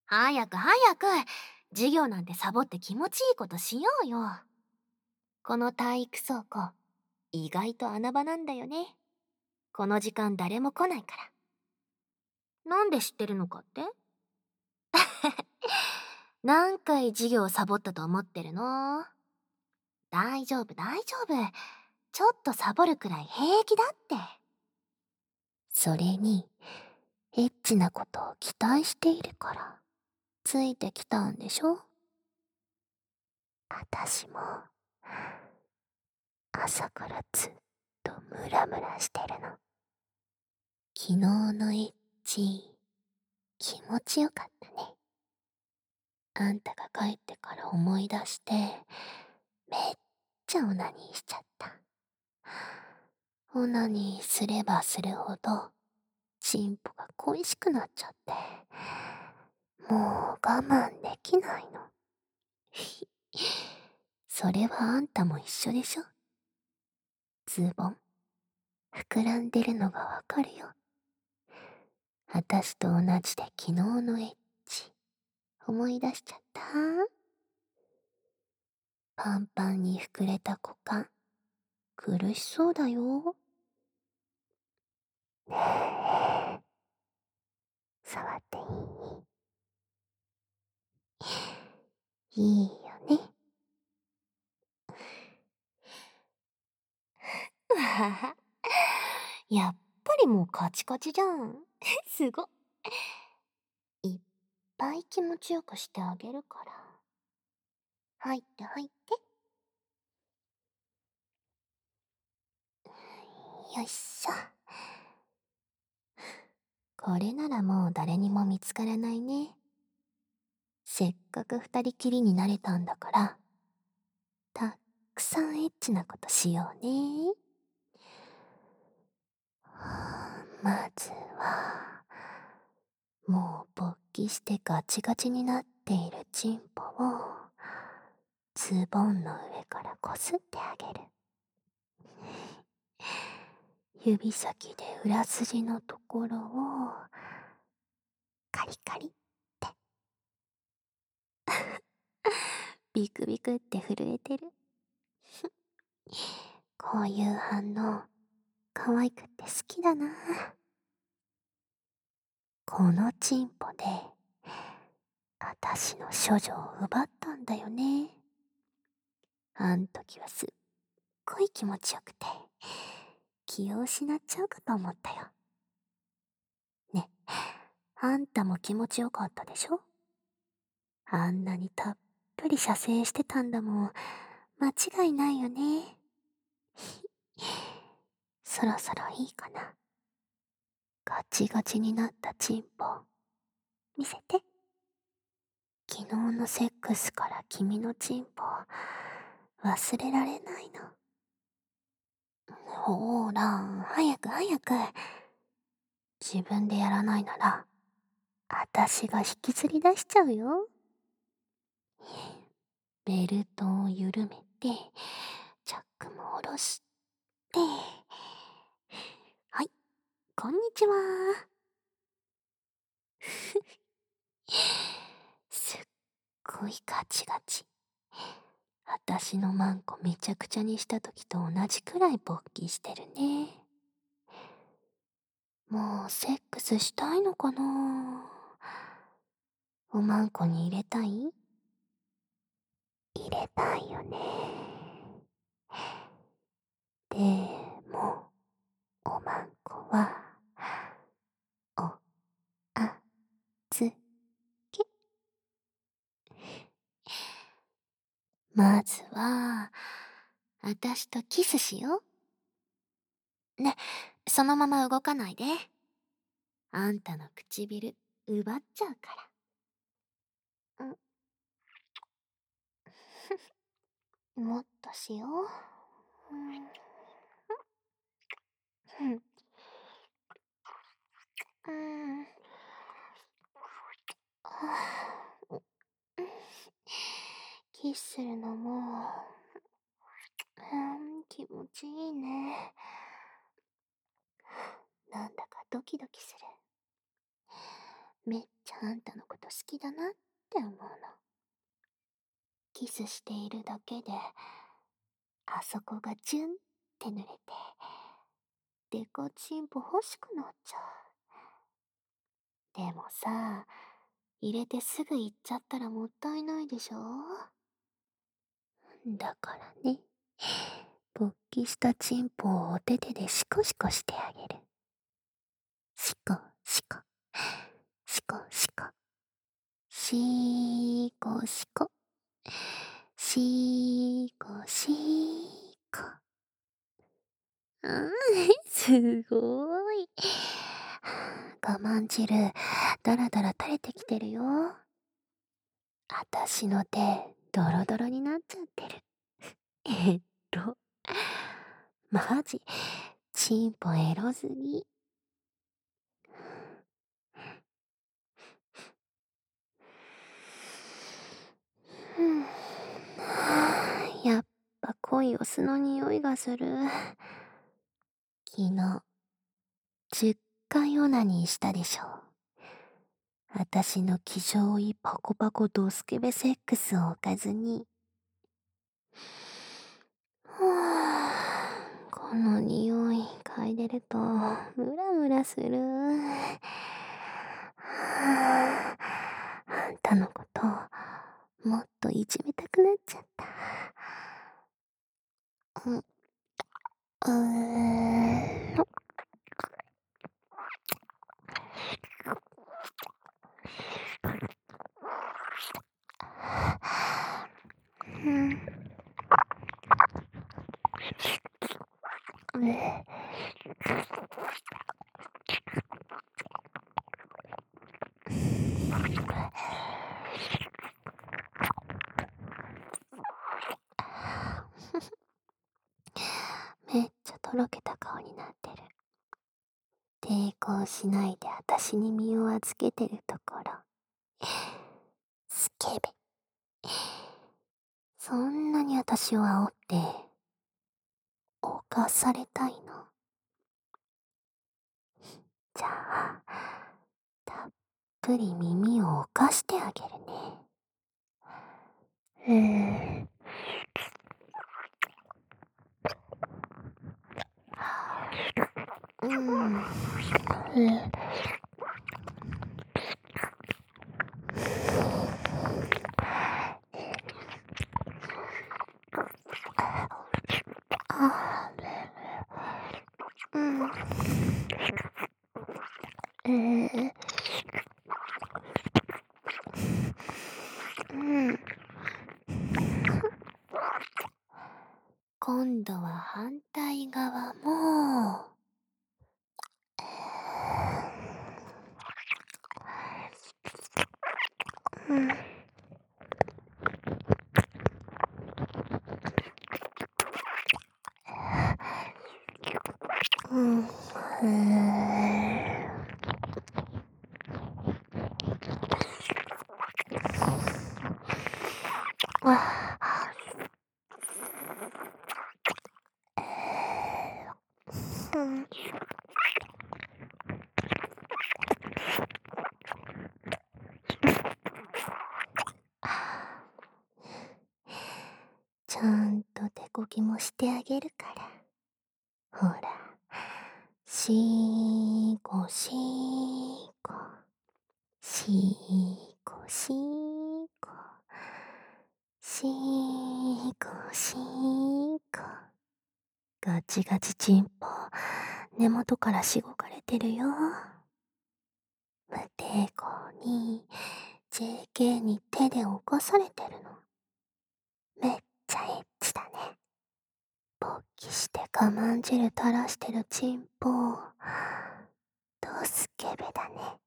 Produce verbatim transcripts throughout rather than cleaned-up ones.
早く早く。授業なんてサボって気持ちいいことしようよ。この体育倉庫、意外と穴場なんだよね。この時間誰も来ないから。なんで知ってるのかって？何回授業サボったと思ってるの？大丈夫大丈夫。ちょっとサボるくらい平気だって。それに、エッチなことを期待しているから、ついてきたんでしょ？あたしも、朝からずっとムラムラしてるの。昨日のエッチ、気持ちよかったね。あんたが帰ってから思い出して、めっちゃオナニーしちゃった。オナニーすればするほど、チンポが恋しくなっちゃって、もう我慢できないの。それはあんたも一緒でしょ？ズボン、膨らんでるのがわかるよ。あたしと同じで昨日のエッチ、思い出しちゃった？パンパンに膨れた股間、苦しそうだよ。ねえ、触っていい？いいよね。わはは。やっぱりもうカチカチじゃん。すご。いっぱい気持ちよくしてあげるから。入って入って。よいしょ。これならもう誰にも見つからないね。せっかく二人きりになれたんだから、たっくさんエッチなことしようね。まずは、もう勃起してガチガチになっているチンポを、ズボンの上からこすってあげる。指先で裏筋のところを、カリカリって。ビクビクって震えてる。こういう反応、可愛くって好きだな。このチンポで、あたしの処女を奪ったんだよね。あん時はすっごい気持ちよくて、気を失っちゃうかと思ったよ。ね、あんたも気持ちよかったでしょ？あんなにたっぷり射精してたんだもん、間違いないよね。そろそろいいかな。ガチガチになったチンポ、見せて。昨日のセックスから君のチンポ、忘れられないの。ほーら、早く早く。自分でやらないなら、あたしが引きずり出しちゃうよ。ベルトを緩めて、チャックも下ろして、はい、こんにちは。すっごいガチガチ。あたしのマンコめちゃくちゃにした時と同じくらい勃起してるね。もうセックスしたいのかな？おまんこに入れたい？入れたいよね。でも、おまんこは、お、あ、つけ。まずは、あたしとキスしよう。ね、そのまま動かないで。あんたの唇、奪っちゃうから。んもっとしよう。うん。うん。はあ、キスするのも、うん、気持ちいいね。なんだかドキドキする。 めっちゃあんたのこと好きだなって思うの。キスしているだけで、あそこがジュンって濡れて、デコチンポ欲しくなっちゃう。でもさ、入れてすぐ行っちゃったらもったいないでしょ。だからね、勃起したチンポをお手手でシコシコしてあげる。シコシコ、シコシコ、シコシコ、シコシコ。うん、すごい。我慢汁、だらだら垂れてきてるよ。あたしの手、ドロドロになっちゃってる。えっと、マジ、チンポエロすぎ。うん、やっぱ濃いお酢の匂いがする。昨日、じゅっかいオナニーしたでしょ。あたしの気丈いパコパコドスケベセックスをおかずに。はぁ、この匂い嗅いでるとムラムラする。はぁ、あんたのこともっといじめたくなっちゃった。うん、うーん。うん。めっちゃとろけた顔になってる。抵抗しないであたしに身を預けてるところ。スケベ。そんなにあたしを煽って、犯されたいの？じゃあ、たっぷり耳を犯してあげるね。うーん。うん。うんあうん。えー、うん。今度は反対側も。うん。うん。へえ。あうん。ちゃんと手こぎもしてあげるから。ほら、しーこしーこ、しーこしーこ、しーこしーこ。ガチガチチンポ、根元からしごかれてるよ。無抵抗に ジェーケー に手で起こされてるの。めっちゃエッチだね。勃起して我慢汁垂らしてるチンポ、ドスケベだね。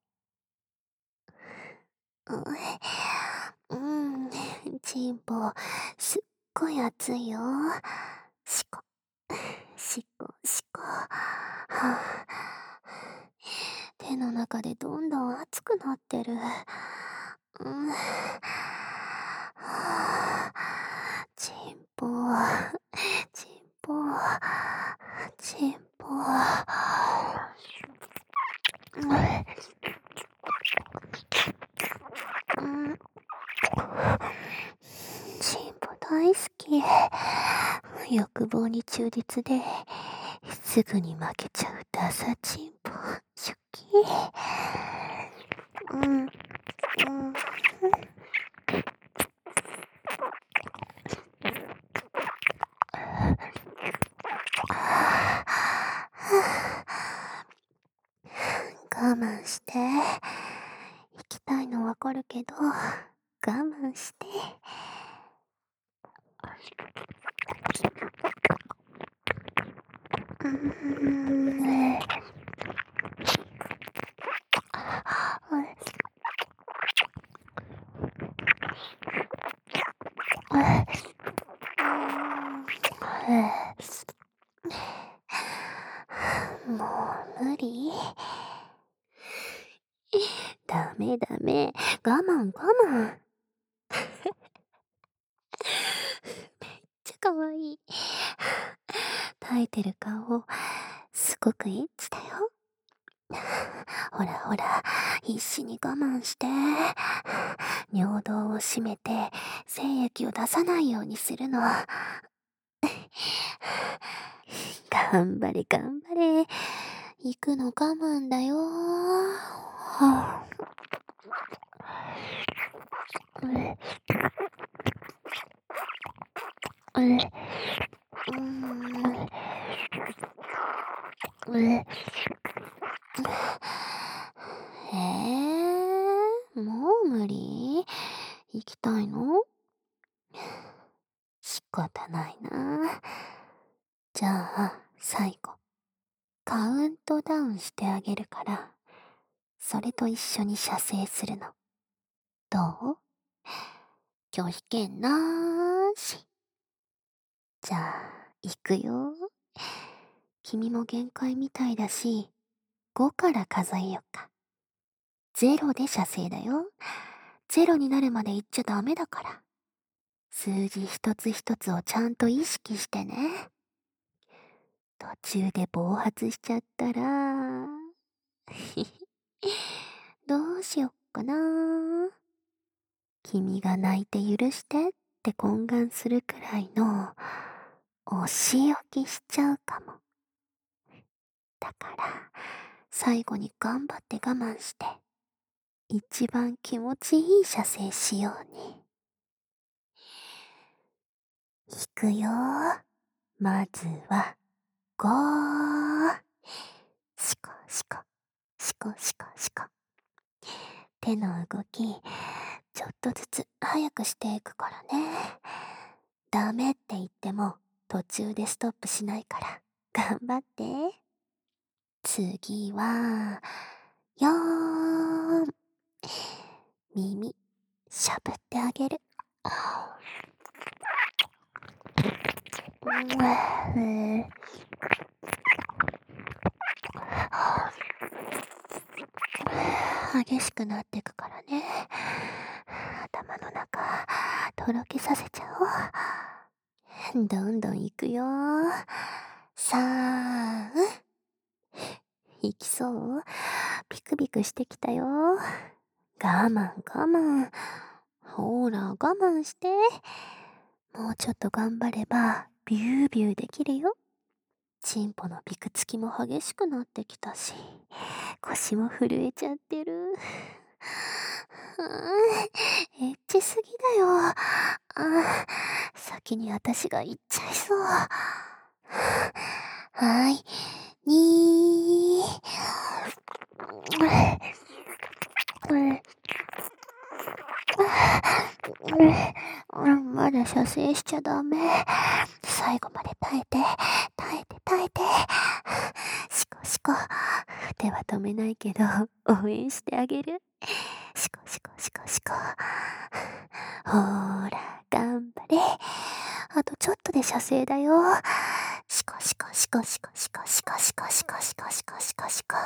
うん、うん、チンポすっごい熱いよ。しこしこしこ、はあ、手の中でどんどん熱くなってる。うん、はあ、チンポチンポチンポ、うん欲望に忠実ですぐに負けちゃうダサチンポシュキ。うんうん我慢して。行きたいのわかるけど、我慢して。うーん。もう無理。ダメダメ。我慢我慢。めっちゃかわいい。耐えてる顔、すごくエッチだよ。ほらほら、必死に我慢して。尿道を締めて、精液を出さないようにするの。頑張れ頑張れ。行くの我慢だよ。はあ、うれうれうーんうれえー、もう無理？行きたいの？仕方ないな。じゃあ、最後、カウントダウンしてあげるから、それと一緒に射精するの。どう？拒否権なーし。じゃあ、行くよ。君も限界みたいだし、ごから数えよっか。ゼロで射精だよ。ゼロになるまで言っちゃダメだから。数字一つ一つをちゃんと意識してね。途中で暴発しちゃったら、どうしよっかな。君が泣いて許してって懇願するくらいのお仕置きしちゃうかも。だから最後に頑張って我慢して一番気持ちいい射精しように。いくよ。まずはごー。しこしこしこしこしこ。手の動きちょっとずつ早くしていくからね。ダメって言っても途中でストップしないから頑張って。次はよーん。耳しゃぶってあげる。激しくなってくからね。頭の中とろけさせちゃおう。どんどんいくよ。さーん。いきそう？ピクピクしてきたよ。我慢我慢。ほら我慢して。もうちょっと頑張ればビュービューできるよ。チンポのビクつきも激しくなってきたし、腰も震えちゃってる。エッチすぎだよ。あ、先に私が行っちゃいそう。はい、にー。まだ射精しちゃダメ。最後まで耐えて、耐えて、耐えて。シコシコ。手は止めないけど、応援してあげる。シコシコシコシコ。ほーら、頑張れ。あとちょっとで射精だよ。シコシコシコシコシコシコシコシコシコシコシコシコ。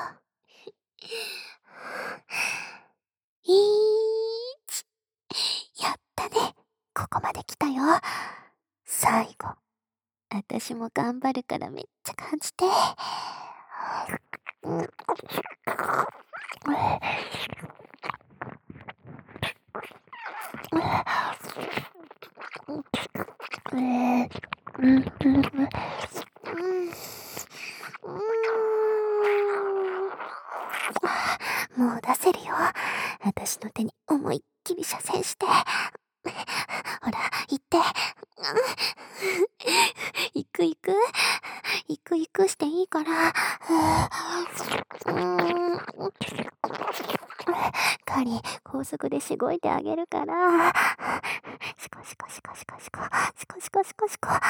いーち。やったね。ここまで来たよ。最後。私も頑張るからめっちゃ感じて。 うん、うん、もう出せるよ。私の手に思いっきり射精して。ほら、行って。行く行く行く行くしていいから。うーん。カリ、高速でしごいてあげるから。シコシコシコシコシコ。シコシコシコシコ。行って、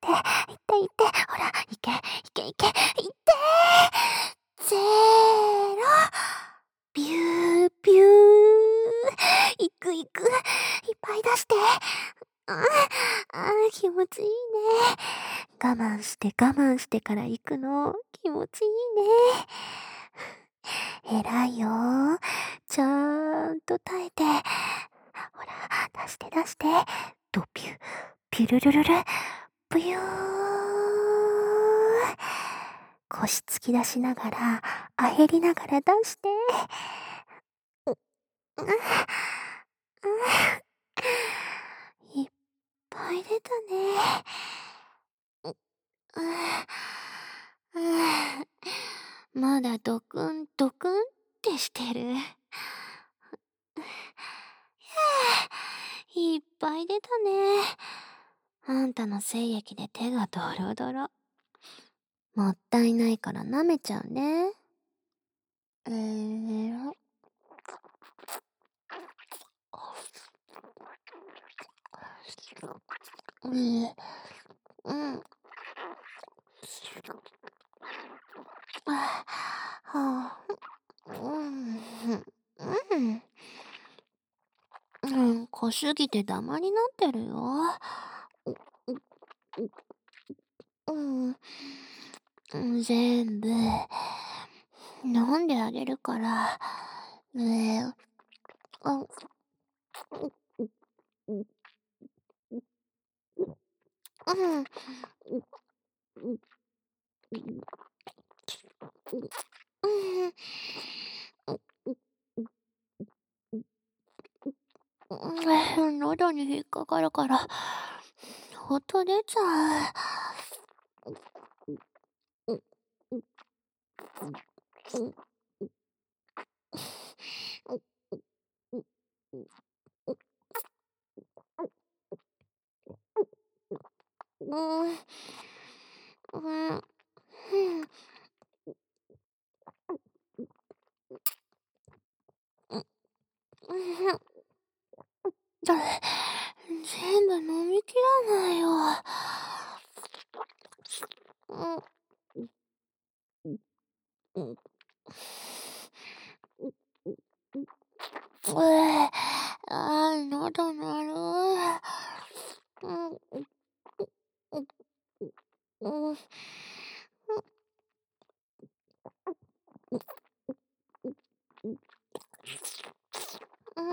行って行って。ほら、行け、行け行け。行ってーせーの。ビュービュー。行く行く。いっぱい出して。ああ、気持ちいいね。我慢して我慢してから行くの、気持ちいいね。偉いよ。ちゃーんと耐えて。ほら、出して出して。ドピュ、ピュルルルル、ブユー。腰突き出しながら、あへりながら出して。うん、うん、いっぱい出たね。うん、まだドクンドクンってしてる。いっぱい出たね。あんたの精液で手がドロドロ。もったいないから舐めちゃうね。えー、うん、うん。あ、はあ、うん、うん。うん、濃すぎてダマになってるよ。うん、うん、全部、飲んであげるから。ねえ、あ、うん、うん、うん、喉に引っかかるから、ほんと出ちゃう。うん、うん、うん、全部飲みきらないよ。うん、うん、うえ、あー、喉鳴る。うん、うん、うん、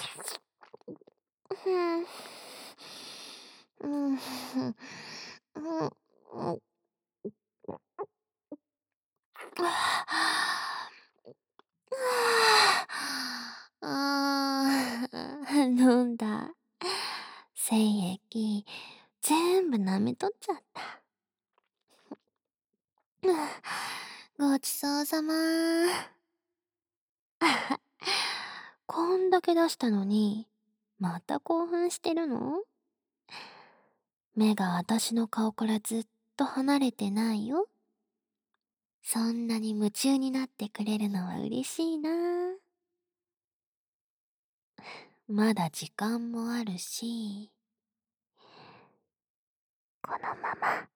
うん、うん、うん、あー、飲んだ。精液、全部舐めとっちゃった。ごちそうさま。こんだけ出したのに、また興奮してるの？目が私の顔からずっと離れてないよ。そんなに夢中になってくれるのは嬉しいな。まだ時間もあるし、このまま